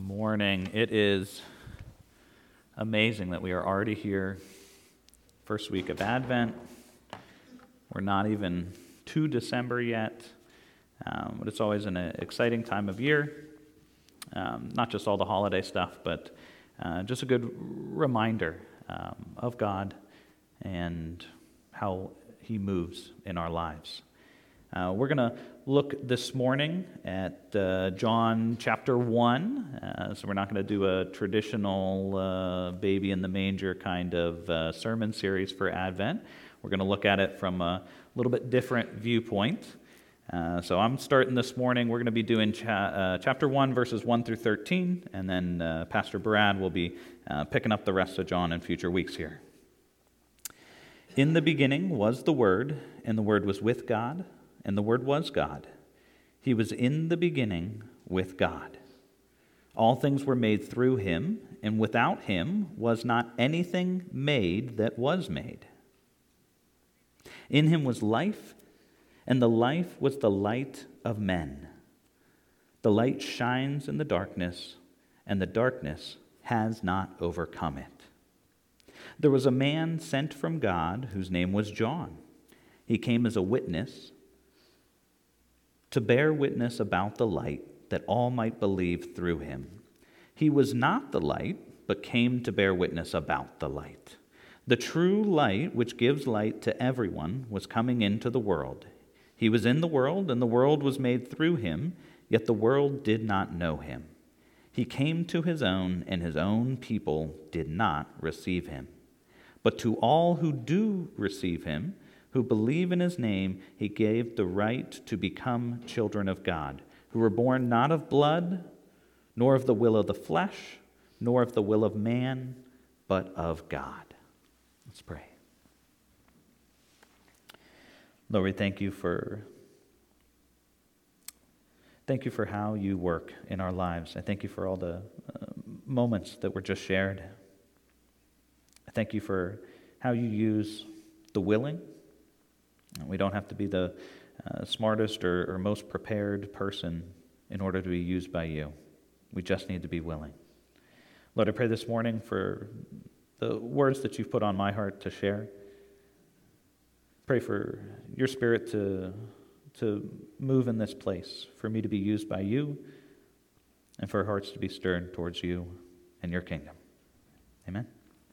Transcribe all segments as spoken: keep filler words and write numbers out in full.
morning. It is amazing that we are already here, first week of Advent. We're not even to December yet, um, but it's always an exciting time of year. Um, not just all the holiday stuff, but uh, just a good reminder um, of God and how He moves in our lives. Uh, we're going to look this morning at uh, John chapter one. Uh, so we're not going to do a traditional uh, baby in the manger kind of uh, sermon series for Advent. We're going to look at it from a little bit different viewpoint. Uh, so I'm starting this morning. We're going to be doing cha- uh, chapter one, verses one through thirteen, and then uh, Pastor Brad will be uh, picking up the rest of John in future weeks here. In the beginning was the Word, and the Word was with God, and the Word was God. He was in the beginning with God. All things were made through Him, and without Him was not anything made that was made. In Him was life, and the life was the light of men. The light shines in the darkness, and the darkness has not overcome it. There was a man sent from God whose name was John. He came as a witness to bear witness about the light, that all might believe through him. He was not the light, but came to bear witness about the light. The true light, which gives light to everyone, was coming into the world. He was in the world, and the world was made through him, yet the world did not know him. He came to his own, and his own people did not receive him. But to all who do receive him, who believe in his name, he gave the right to become children of God, who were born not of blood, nor of the will of the flesh, nor of the will of man, but of God. Let's pray. Lord, we thank you for thank you for how you work in our lives. I thank you for all the uh, moments that were just shared. I thank you for how you use the willing. We don't have to be the uh, smartest or, or most prepared person in order to be used by you. We just need to be willing. Lord, I pray this morning for the words that you've put on my heart to share. Pray for your Spirit to, to move in this place, for me to be used by you, and for our hearts to be stirred towards you and your kingdom. Amen.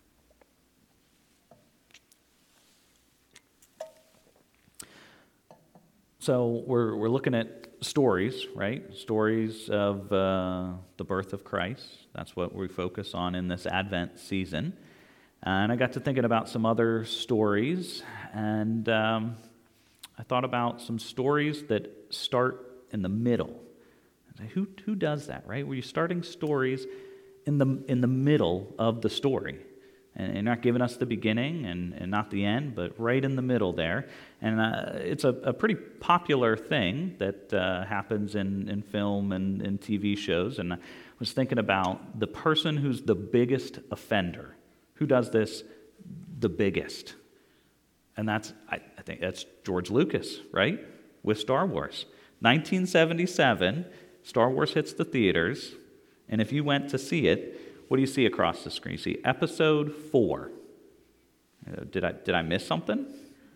So we're we're looking at stories, right? Stories of uh, the birth of Christ. That's what we focus on in this Advent season. And I got to thinking about some other stories, and um, I thought about some stories that start in the middle. Who who does that, right? Where you're starting stories in the in the middle of the story. And you're not giving us the beginning and, and not the end, but right in the middle there. And uh, it's a, a pretty popular thing that uh, happens in, in film and in T V shows. And I was thinking about the person who's the biggest offender. Who does this the biggest? And that's, I, I think that's George Lucas, right? With Star Wars. nineteen seventy-seven, Star Wars hits the theaters. And if you went to see it, what do you see across the screen? You see episode four. Uh, did I did I miss something?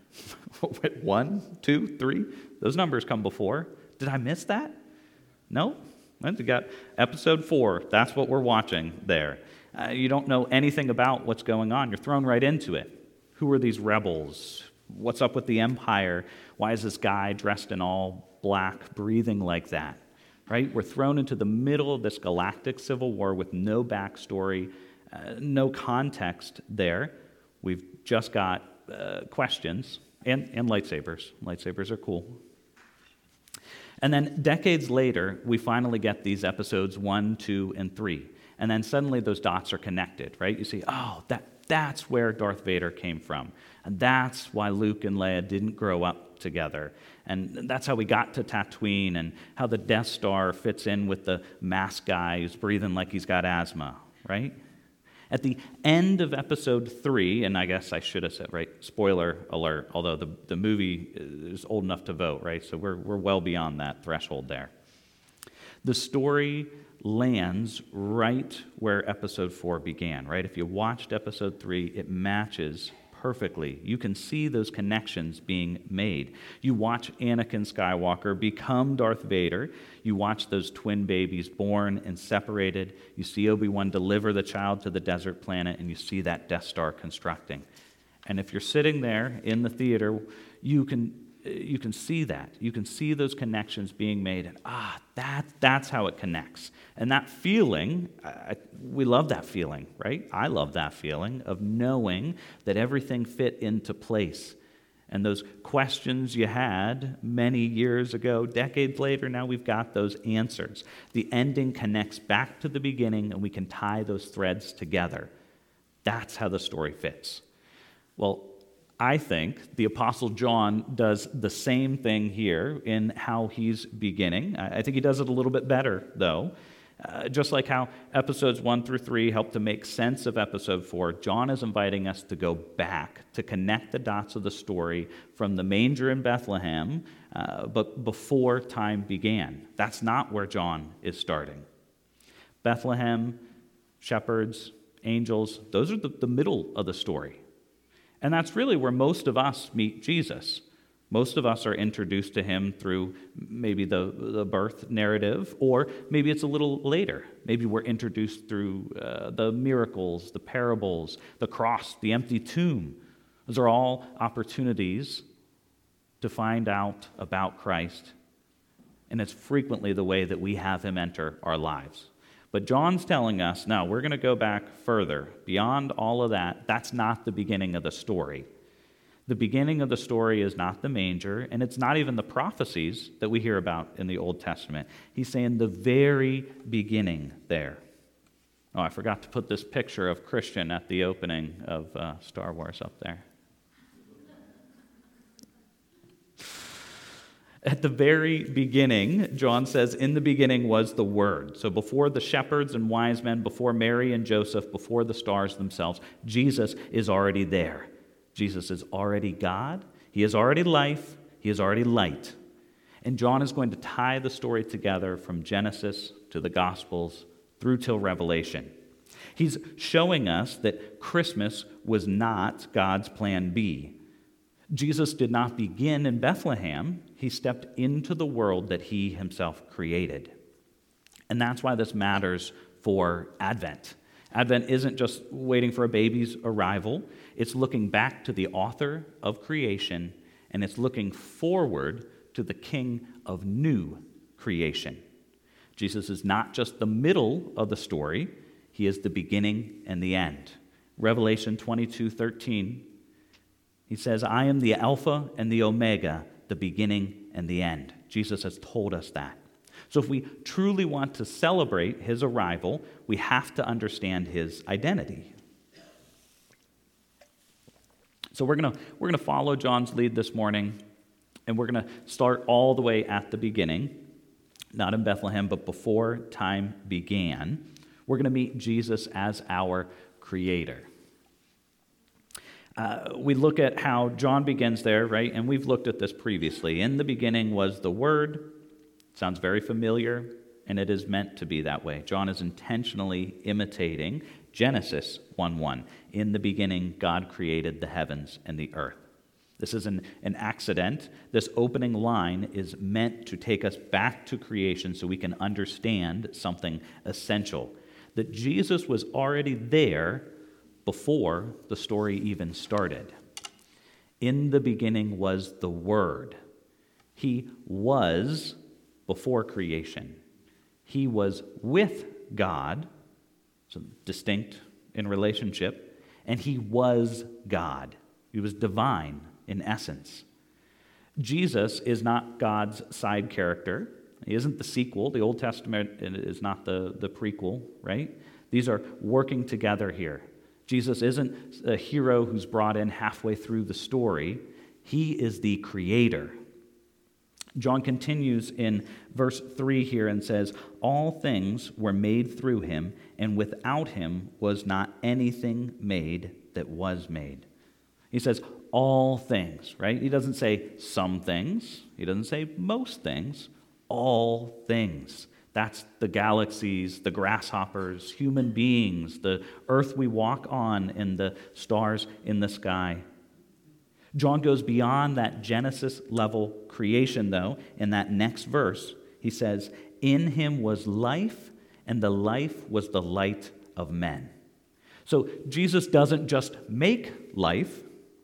One, two, three? Those numbers come before. Did I miss that? No? Well, you got episode four. That's what we're watching there. Uh, you don't know anything about what's going on. You're thrown right into it. Who are these rebels? What's up with the Empire? Why is this guy dressed in all black, breathing like that? Right? We're thrown into the middle of this galactic civil war with no backstory, uh, no context there. We've just got uh, questions and, and lightsabers. Lightsabers are cool. And then decades later, we finally get these episodes one, two, and three. And then suddenly those dots are connected, right? You see, oh, that that's where Darth Vader came from. And that's why Luke and Leia didn't grow up together. And that's how we got to Tatooine, and how the Death Star fits in with the masked guy who's breathing like he's got asthma, right? At the end of episode three, and I guess I should have said, right, spoiler alert, although the, the movie is old enough to vote, right? So we're we're well beyond that threshold there. The story lands right where episode four began, right? If you watched episode three, it matches perfectly. You can see those connections being made. You watch Anakin Skywalker become Darth Vader. You watch those twin babies born and separated. You see Obi-Wan deliver the child to the desert planet, and you see that Death Star constructing. And if you're sitting there in the theater, you can you can see that. You can see those connections being made, and ah, that that's how it connects. And that feeling, I, we love that feeling, right? I love that feeling of knowing that everything fit into place. And those questions you had many years ago, decades later, now we've got those answers. The ending connects back to the beginning, and we can tie those threads together. That's how the story fits. Well, I think the Apostle John does the same thing here in how he's beginning. I think he does it a little bit better, though. Uh, just like how episodes one through three help to make sense of episode four, John is inviting us to go back to connect the dots of the story from the manger in Bethlehem, uh, but before time began. That's not where John is starting. Bethlehem, shepherds, angels, those are the, the middle of the story. And that's really where most of us meet Jesus. Most of us are introduced to him through maybe the, the birth narrative, or maybe it's a little later. Maybe we're introduced through uh, the miracles, the parables, the cross, the empty tomb. Those are all opportunities to find out about Christ. And it's frequently the way that we have him enter our lives. But John's telling us, no, we're going to go back further. Beyond all of that, that's not the beginning of the story. The beginning of the story is not the manger, and it's not even the prophecies that we hear about in the Old Testament. He's saying the very beginning there. Oh, I forgot to put this picture of Christian at the opening of uh, Star Wars up there. At the very beginning, John says, in the beginning was the Word. So before the shepherds and wise men, before Mary and Joseph, before the stars themselves, Jesus is already there. Jesus is already God. He is already life. He is already light. And John is going to tie the story together from Genesis to the Gospels through till Revelation. He's showing us that Christmas was not God's plan B. Jesus did not begin in Bethlehem. He stepped into the world that he himself created. And that's why this matters for Advent. Advent isn't just waiting for a baby's arrival. It's looking back to the author of creation, and it's looking forward to the King of new creation. Jesus is not just the middle of the story. He is the beginning and the end. Revelation twenty-two thirteen, he says, I am the Alpha and the Omega, the beginning and the end. Jesus has told us that. So if we truly want to celebrate his arrival, we have to understand his identity. So we're going to we're going to follow John's lead this morning, and we're going to start all the way at the beginning, not in Bethlehem, but before time began. We're going to meet Jesus as our creator. Uh, we look at how John begins there, right? And we've looked at this previously. In the beginning was the Word. Sounds very familiar, and it is meant to be that way. John is intentionally imitating Genesis one one. In the beginning, God created the heavens and the earth. This is an, an accident. This opening line is meant to take us back to creation so we can understand something essential. That Jesus was already there before the story even started. In the beginning was the Word. He was before creation. He was with God, so distinct in relationship, and he was God. He was divine in essence. Jesus is not God's side character. He isn't the sequel. The Old Testament is not the, the prequel, right? These are working together here. Jesus isn't a hero who's brought in halfway through the story. He is the creator. John continues in verse three here and says, all things were made through him, and without him was not anything made that was made. He says all things, right? He doesn't say some things. He doesn't say most things. All things. That's the galaxies, the grasshoppers, human beings, the earth we walk on, and the stars in the sky. John goes beyond that Genesis level creation, though, in that next verse. He says, "In him was life, and the life was the light of men." So Jesus doesn't just make life,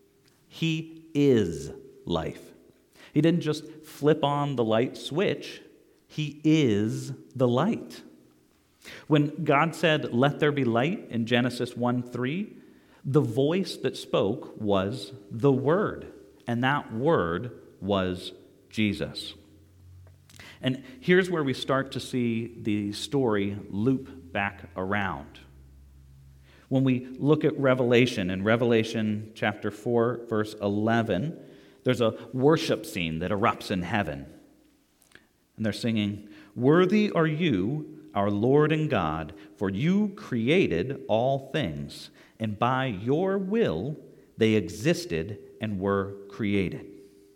he is life. He didn't just flip on the light switch, he is the light. When God said, "Let there be light" in Genesis one three, the voice that spoke was the Word, and that Word was Jesus. And here's where we start to see the story loop back around. When we look at Revelation, in Revelation chapter four, verse eleven, there's a worship scene that erupts in heaven. And they're singing, "Worthy are you, our Lord and God, for you created all things, and by your will they existed and were created."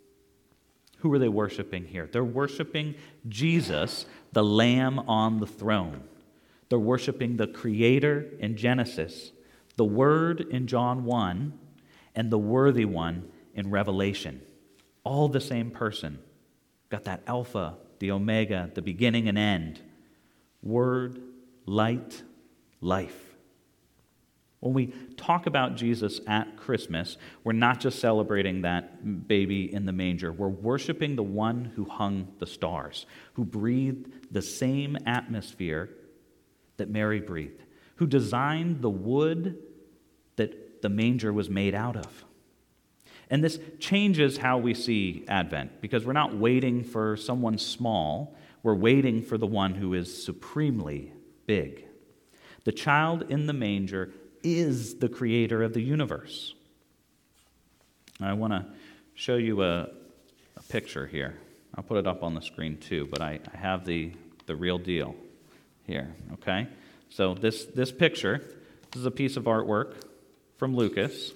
Who are they worshiping here? They're worshiping Jesus, the Lamb on the throne. They're worshiping the Creator in Genesis, the Word in John one, and the Worthy One in Revelation. All the same person. Got that Alpha, the Omega, the beginning and end. Word, light, life. When we talk about Jesus at Christmas, we're not just celebrating that baby in the manger. We're worshiping the one who hung the stars, who breathed the same atmosphere that Mary breathed, who designed the wood that the manger was made out of. And this changes how we see Advent, because we're not waiting for someone small, we're waiting for the one who is supremely big. The child in the manger is the creator of the universe. I want to show you a, a picture here. I'll put it up on the screen too, but I, I have the, the real deal here, okay? So this, this picture, this is a piece of artwork from Lucas,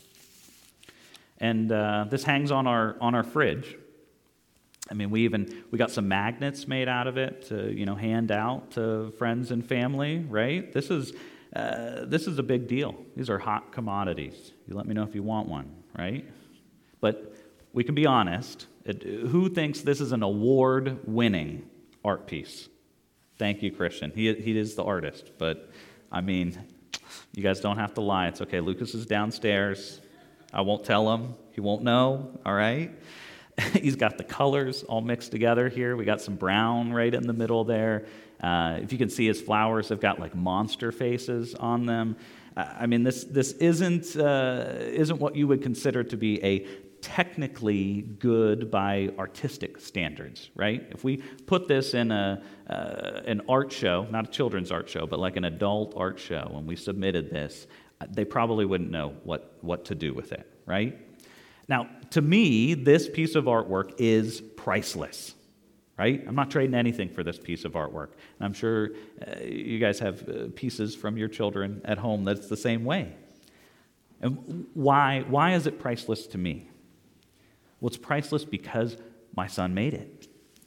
and uh, this hangs on our on our fridge. I mean, we even we got some magnets made out of it to, you know, hand out to friends and family, right? This is uh, this is a big deal. These are hot commodities. You let me know if you want one, right? But we can be honest. It, who thinks this is an award-winning art piece? Thank you, Christian. He he is the artist, but I mean, you guys don't have to lie. It's okay. Lucas is downstairs. I won't tell him. He won't know, all right? He's got the colors all mixed together here. We got some brown right in the middle there. Uh, if you can see his flowers, they've got like monster faces on them. Uh, I mean, this this isn't uh, isn't what you would consider to be a technically good by artistic standards, right? If we put this in a uh, an art show, not a children's art show, but like an adult art show, and we submitted this, they probably wouldn't know what, what to do with it, right? Now, to me, this piece of artwork is priceless, right? I'm not trading anything for this piece of artwork. And I'm sure uh, you guys have uh, pieces from your children at home that's the same way. And why, why is it priceless to me? Well, it's priceless because my son made it.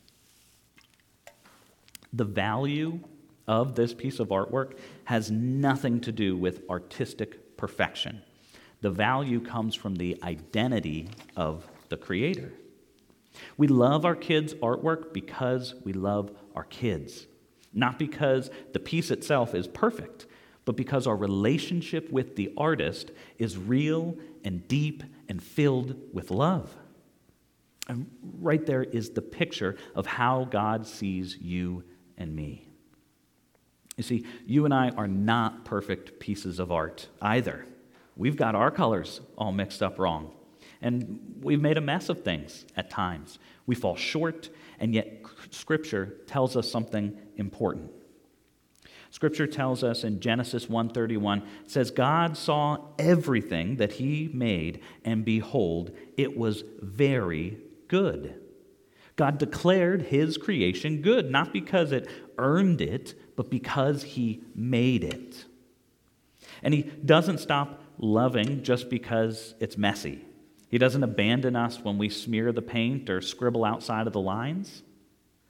The value of this piece of artwork has nothing to do with artistic perfection. The value comes from the identity of the Creator. We love our kids' artwork because we love our kids, not because the piece itself is perfect, but because our relationship with the artist is real and deep and filled with love. And right there is the picture of how God sees you and me. You see, you and I are not perfect pieces of art either. We've got our colors all mixed up wrong. And we've made a mess of things at times. We fall short, and yet Scripture tells us something important. Scripture tells us in Genesis one thirty-one, it says, God saw everything that he made, and behold, it was very good. God declared his creation good, not because it earned it, but because he made it. And he doesn't stop loving just because it's messy. He doesn't abandon us when we smear the paint or scribble outside of the lines.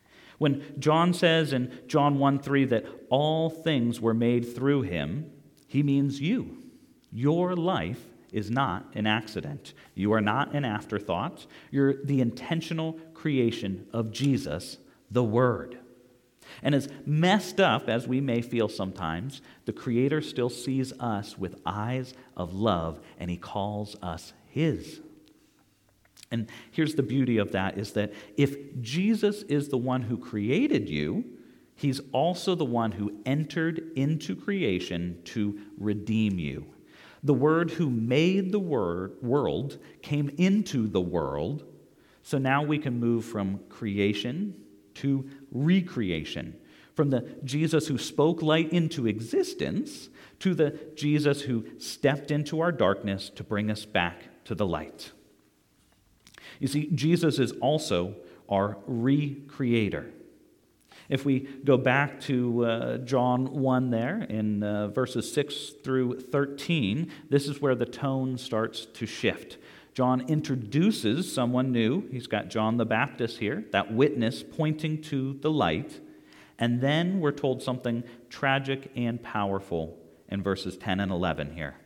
When John says in John one three that all things were made through him, he means you. Your life is not an accident. You are not an afterthought. You're the intentional creation of Jesus, the Word. And as messed up as we may feel sometimes, the Creator still sees us with eyes of love, and he calls us his. And here's the beauty of that, is that if Jesus is the one who created you, he's also the one who entered into creation to redeem you. The Word who made the word, world came into the world, so now we can move from creation to recreation, from the Jesus who spoke light into existence to the Jesus who stepped into our darkness to bring us back to the light. You see, Jesus is also our recreator. If we go back to uh, John one there, in uh, verses six through thirteen, this is where the tone starts to shift. John introduces someone new. He's got John the Baptist here, that witness pointing to the light. And then we're told something tragic and powerful in verses ten and eleven here.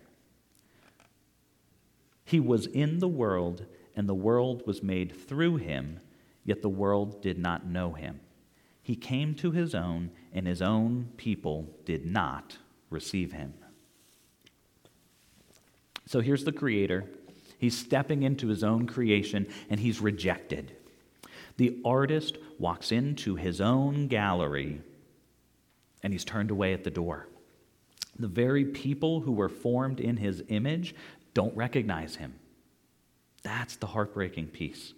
He was in the world, and the world was made through him, yet the world did not know him. He came to his own, and his own people did not receive him. So here's the Creator. He's stepping into his own creation, and he's rejected. The artist walks into his own gallery, and he's turned away at the door. The very people who were formed in his image don't recognize him. That's the heartbreaking piece.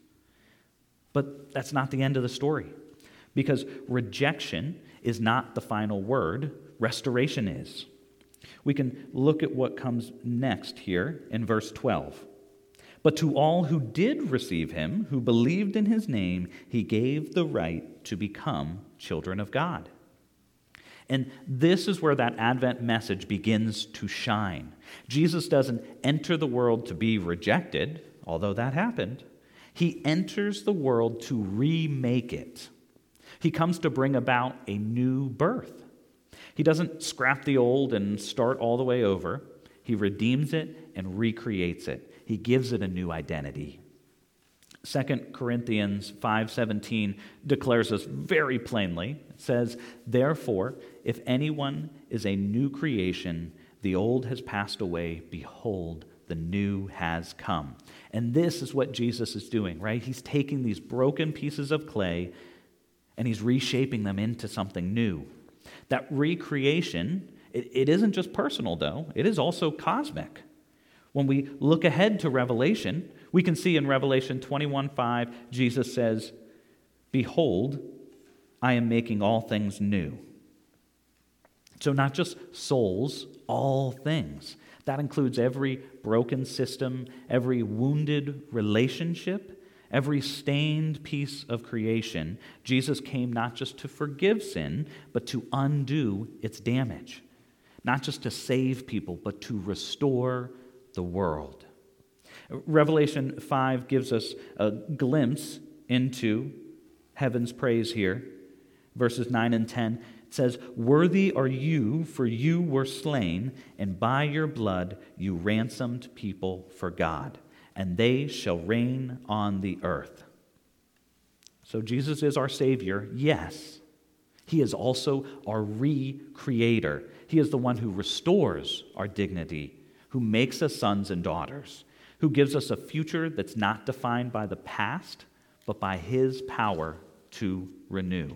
But that's not the end of the story, because rejection is not the final word. Restoration is. We can look at what comes next here in verse twelve. But to all who did receive him, who believed in his name, he gave the right to become children of God. And this is where that Advent message begins to shine. Jesus doesn't enter the world to be rejected, although that happened. He enters the world to remake it. He comes to bring about a new birth. He doesn't scrap the old and start all the way over. He redeems it and recreates it. He gives it a new identity. Second Corinthians five seventeen declares this very plainly. It says, "Therefore, if anyone is a new creation, the old has passed away. Behold, the new has come." And this is what Jesus is doing, right? He's taking these broken pieces of clay and he's reshaping them into something new. That recreation, it, it isn't just personal, though. It is also cosmic. When we look ahead to Revelation, we can see in Revelation twenty-one five, Jesus says, "Behold, I am making all things new." So not just souls, all things. That includes every broken system, every wounded relationship, every stained piece of creation. Jesus came not just to forgive sin, but to undo its damage. Not just to save people, but to restore the world. Revelation five gives us a glimpse into heaven's praise here. Verses nine and ten, it says, "Worthy are you, for you were slain, and by your blood you ransomed people for God, and they shall reign on the earth." So Jesus is our Savior, yes. He is also our re-creator. He is the one who restores our dignity, who makes us sons and daughters, who gives us a future that's not defined by the past, but by his power to renew.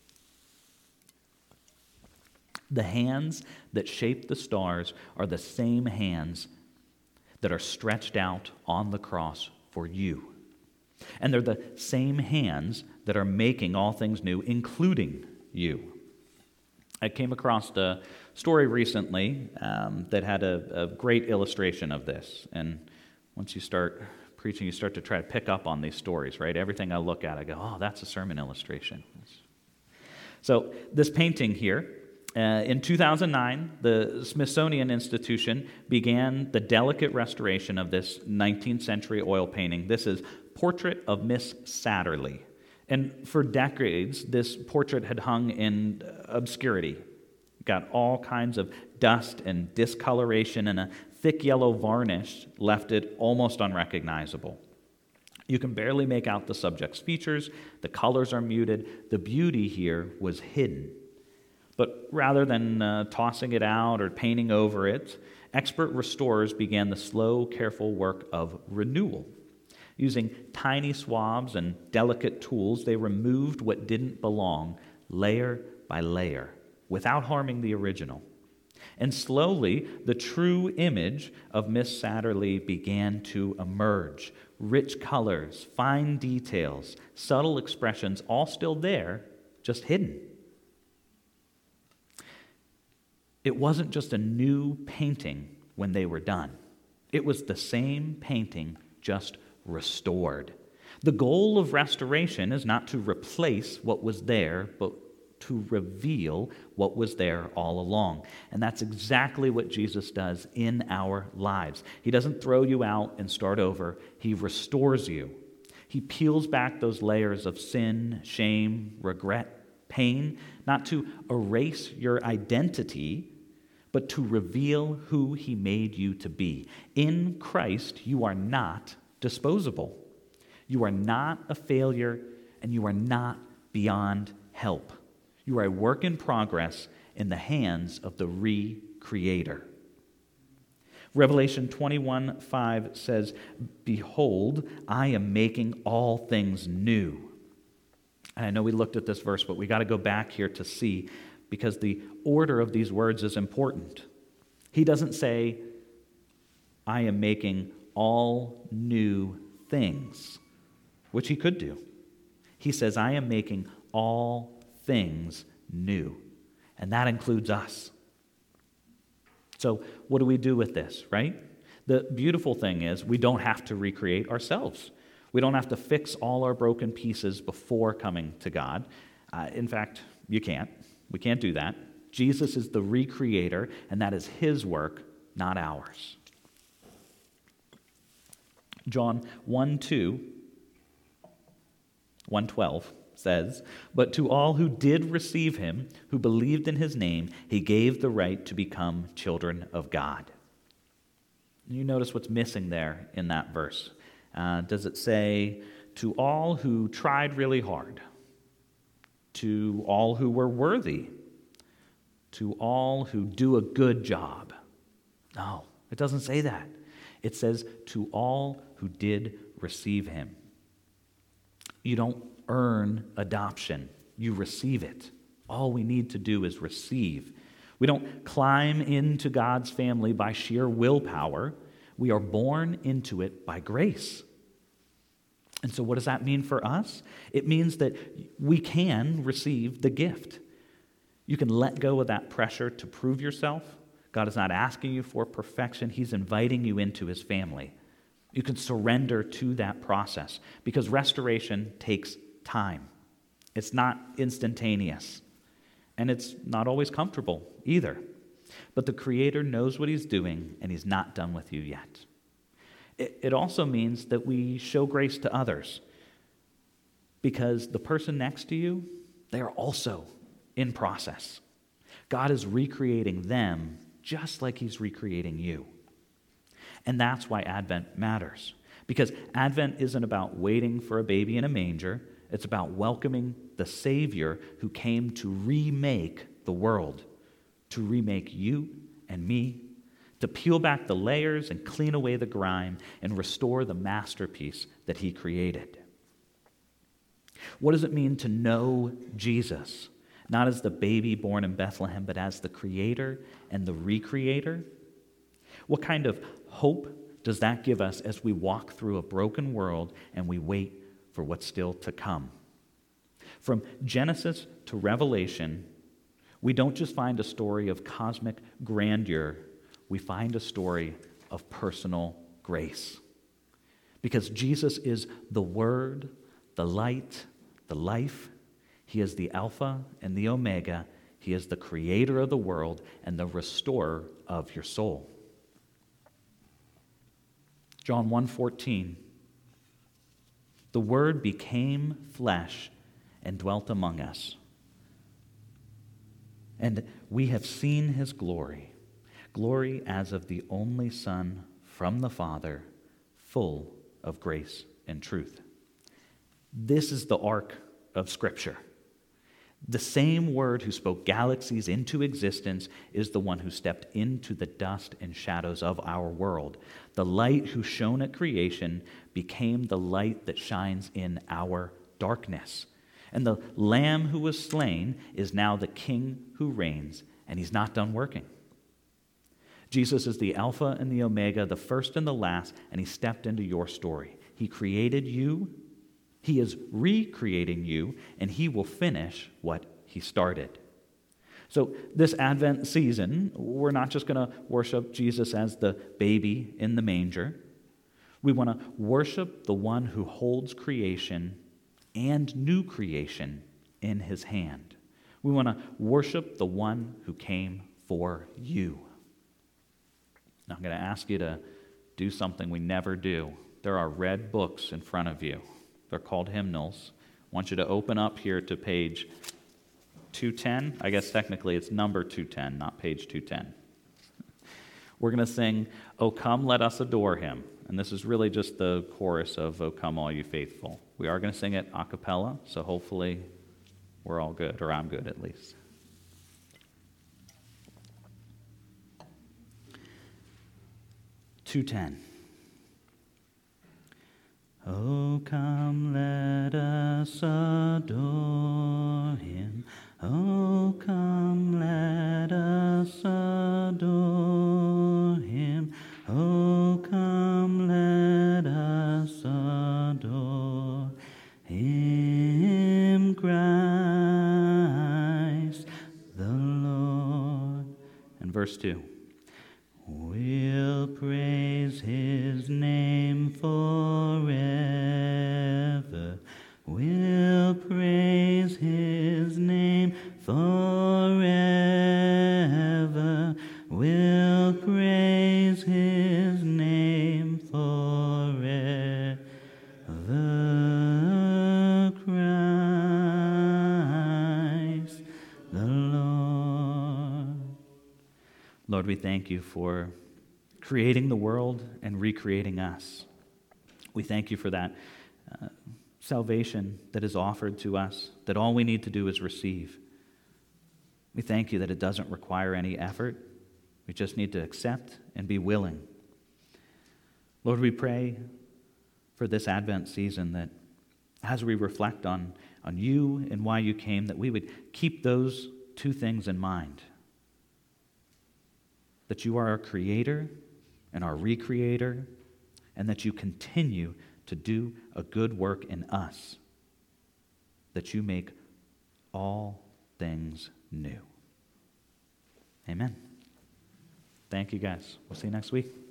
The hands that shape the stars are the same hands that are stretched out on the cross for you. And they're the same hands that are making all things new, including you. I came across a story recently um, that had a, a great illustration of this. And once you start preaching, you start to try to pick up on these stories, right? Everything I look at, I go, oh, that's a sermon illustration. So this painting here, uh, in two thousand nine, the Smithsonian Institution began the delicate restoration of this nineteenth century oil painting. This is Portrait of Miss Satterley. And for decades, this portrait had hung in obscurity. Got all kinds of dust and discoloration, and a thick yellow varnish left it almost unrecognizable. You can barely make out the subject's features, the colors are muted, the beauty here was hidden. But rather than uh, tossing it out or painting over it, expert restorers began the slow, careful work of renewal. Using tiny swabs and delicate tools, they removed what didn't belong layer by layer, without harming the original. And slowly, the true image of Miss Satterlee began to emerge. Rich colors, fine details, subtle expressions, all still there, just hidden. It wasn't just a new painting when they were done. It was the same painting, just restored. The goal of restoration is not to replace what was there, but to reveal what was there all along. And that's exactly what Jesus does in our lives. He doesn't throw you out and start over. He restores you. He peels back those layers of sin, shame, regret, pain, not to erase your identity, but to reveal who he made you to be. In Christ, you are not disposable. You are not a failure, and you are not beyond help. You are a work in progress in the hands of the Recreator. Revelation twenty-one five says, "Behold, I am making all things new." And I know we looked at this verse, but we got to go back here to see, because the order of these words is important. He doesn't say, "I am making all new things," which he could do. He says, "I am making all things new." And that includes us. So what do we do with this, right? The beautiful thing is we don't have to recreate ourselves. We don't have to fix all our broken pieces before coming to God. Uh, in fact, you can't. We can't do that. Jesus is the Recreator, and that is his work, not ours. John one two, one twelve says, "But to all who did receive him, who believed in his name, he gave the right to become children of God." You notice what's missing there in that verse. Uh, does it say, "to all who tried really hard"? "To all who were worthy"? "To all who do a good job"? No, it doesn't say that. It says, "to all who did receive him." You don't earn adoption. You receive it. All we need to do is receive. We don't climb into God's family by sheer willpower. We are born into it by grace. And so what does that mean for us? It means that we can receive the gift. You can let go of that pressure to prove yourself. God is not asking you for perfection. He's inviting you into his family. You can surrender to that process, because restoration takes time. It's not instantaneous, and it's not always comfortable either. But the Creator knows what he's doing, and he's not done with you yet. It, it also means that we show grace to others, because the person next to you, they are also in process. God is recreating them just like he's recreating you. And that's why Advent matters. Because Advent isn't about waiting for a baby in a manger. It's about welcoming the Savior who came to remake the world, to remake you and me, to peel back the layers and clean away the grime and restore the masterpiece that he created. What does it mean to know Jesus? Not as the baby born in Bethlehem, but as the Creator and the Recreator? What kind of hope does that give us as we walk through a broken world and we wait for what's still to come? From Genesis to Revelation, we don't just find a story of cosmic grandeur, we find a story of personal grace. Because Jesus is the Word, the light, the life. He is the Alpha and the Omega. He is the Creator of the world and the restorer of your soul. John one fourteen, "The Word became flesh and dwelt among us. And we have seen his glory, glory as of the only Son from the Father, full of grace and truth. This is the arc of Scripture. The same Word who spoke galaxies into existence is the one who stepped into the dust and shadows of our world. The light who shone at creation became the light that shines in our darkness. And the Lamb who was slain is now the King who reigns, and he's not done working. Jesus is the Alpha and the Omega, the first and the last, and he stepped into your story. He created you, he is recreating you, and he will finish what he started. So this Advent season, we're not just going to worship Jesus as the baby in the manger. We want to worship the one who holds creation and new creation in his hand. We want to worship the one who came for you. Now I'm going to ask you to do something we never do. There are red books in front of you. They're called hymnals. I want you to open up here to page two ten. I guess technically it's number two ten, not page two ten. We're going to sing, "O Come, Let Us Adore Him." And this is really just the chorus of "O Come, All You Faithful." We are going to sing it a cappella, so hopefully we're all good, or I'm good at least. two ten. Oh, come, let us adore him. Oh, come, let us adore him. Oh, come, let us adore him, Christ the Lord. And verse two. We'll praise his name forever. We'll praise his name forever. We'll praise his name forever. Christ the Lord. Lord, we thank you for creating the world and recreating us. We thank you for that uh, salvation that is offered to us, that all we need to do is receive. We thank you that it doesn't require any effort. We just need to accept and be willing. Lord, we pray for this Advent season that as we reflect on, on you and why you came, that we would keep those two things in mind. That you are our creator and our recreator, and that you continue to do a good work in us, that you make all things new. Amen. Thank you, guys. We'll see you next week.